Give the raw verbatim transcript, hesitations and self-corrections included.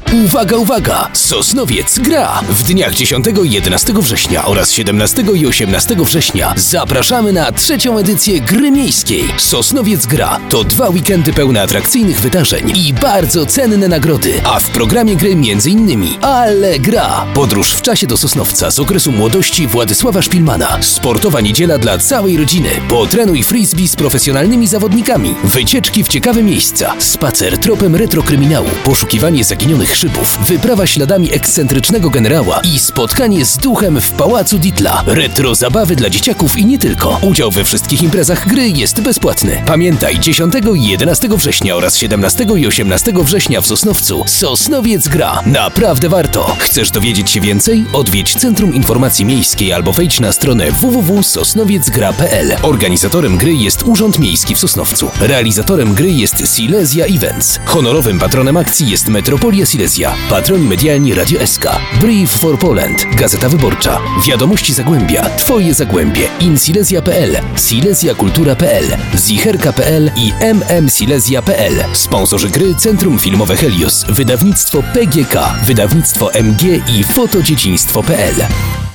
Uwaga, uwaga! Sosnowiec gra! W dniach dziesiątego i jedenastego września oraz siedemnastego i osiemnastego września zapraszamy na trzecią edycję Gry Miejskiej. Sosnowiec gra to dwa weekendy pełne atrakcyjnych wydarzeń i bardzo cenne nagrody, a w programie gry między innymi Ale gra! Podróż w czasie do Sosnowca z okresu młodości Władysława Szpilmana. Sportowa niedziela dla całej rodziny. Potrenuj frisbee z profesjonalnymi zawodnikami. Wycieczki w ciekawe miejsca. Spacer tropem retrokryminału. Poszukiwanie zaginionych szybów. Wyprawa śladami ekscentrycznego generała i spotkanie z duchem w Pałacu Dietla. Retro zabawy dla dzieciaków i nie tylko. Udział we wszystkich imprezach gry jest bezpłatny. Pamiętaj, dziesiątego i jedenastego września oraz siedemnastego i osiemnastego września w Sosnowcu Sosnowiec gra. Naprawdę warto. Chcesz dowiedzieć się więcej? Odwiedź Centrum Informacji Miejskiej albo wejdź na stronę w w w kropka sosnowiec gra kropka p l. Organizatorem gry jest Urząd Miejski w Sosnowcu. Realizatorem gry jest Silesia Events. Honorowym patronem akcji jest Metropolia Silesia. Patroni medialni Radio S K. Brief for Poland. Gazeta Wyborcza. Wiadomości Zagłębia. Twoje Zagłębie. Insilesia kropka p l. Silesia Kultura kropka p l. Zicherka kropka p l i m m silesia kropka p l. Sponsorzy gry Centrum Filmowe Helios. Wydawnictwo P G K. Wydawnictwo M G i Fotodzieciństwo kropka p l.